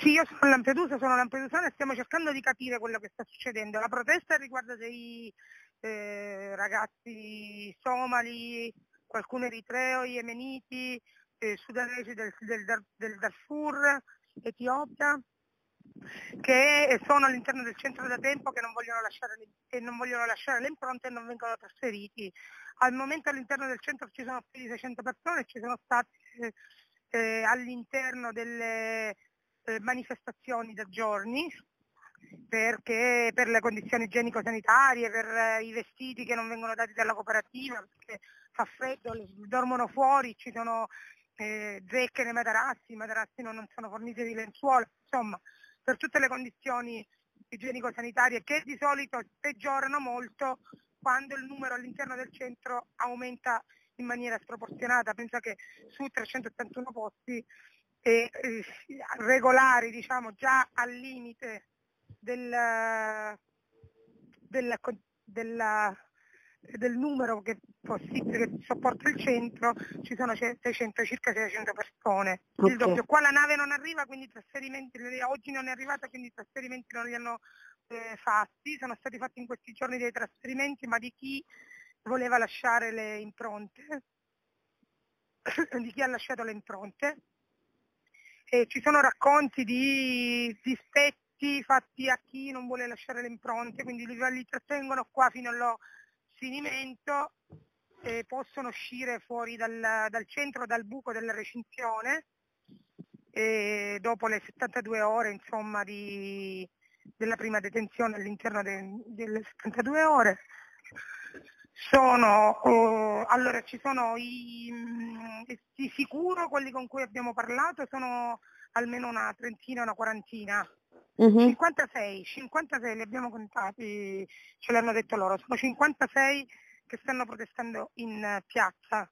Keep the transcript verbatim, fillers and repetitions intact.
Sì, io sono a Lampedusa, sono lampedusana e stiamo cercando di capire quello che sta succedendo. La protesta riguarda dei eh, ragazzi somali, qualcuno eritreo, yemeniti, eh, sudanesi del, del, Dar- del Darfur, Etiopia, che sono all'interno del centro da tempo, che non vogliono lasciare le, che non vogliono lasciare le impronte e non vengono trasferiti. Al momento all'interno del centro ci sono più di seicento persone, ci sono state eh, eh, all'interno delle eh, manifestazioni da giorni, perché per le condizioni igienico-sanitarie, per eh, i vestiti che non vengono dati dalla cooperativa, perché fa freddo, dormono fuori, ci sono eh, zecche nei materassi, i materassi non, non sono forniti di lenzuola, insomma, per tutte le condizioni igienico-sanitarie che di solito peggiorano molto quando il numero all'interno del centro aumenta in maniera sproporzionata. Pensa che su trecentottantuno posti eh, eh, regolari, diciamo già al limite del, della, della, del numero che possibile che sopporta il centro, ci sono seicento, circa seicento persone, il Ok. doppio. Qua la nave non arriva, quindi i trasferimenti, oggi non è arrivata, quindi i trasferimenti non li hanno eh, fatti, sono stati fatti in questi giorni dei trasferimenti, ma di chi voleva lasciare le impronte, di chi ha lasciato le impronte. E ci sono racconti di dispetti fatti a chi non vuole lasciare le impronte, quindi li, li trattengono qua fino allo sfinimento e possono uscire fuori dal, dal centro, dal buco della recinzione, e dopo le settantadue ore insomma, di, della prima detenzione all'interno de, delle settantadue ore. Sono, oh, allora ci sono i, di sicuro quelli con cui abbiamo parlato, sono almeno una trentina, una quarantina. Mhm. cinquantasei, cinquantasei li abbiamo contati, ce l'hanno detto loro, sono cinquantasei che stanno protestando in piazza.